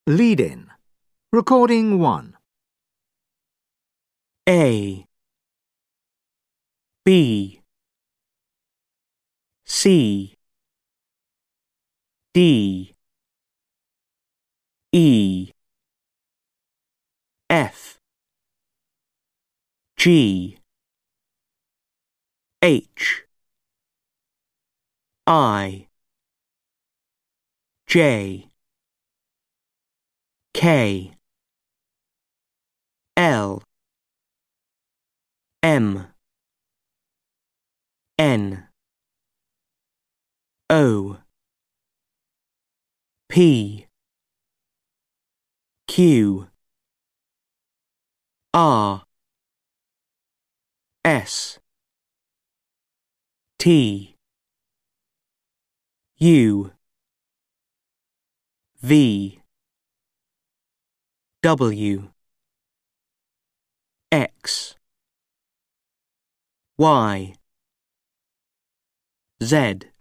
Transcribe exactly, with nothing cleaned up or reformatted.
Lead-in. Recording one. A B C D E F G H I J K L M N O P Q R S T U V W X Y Z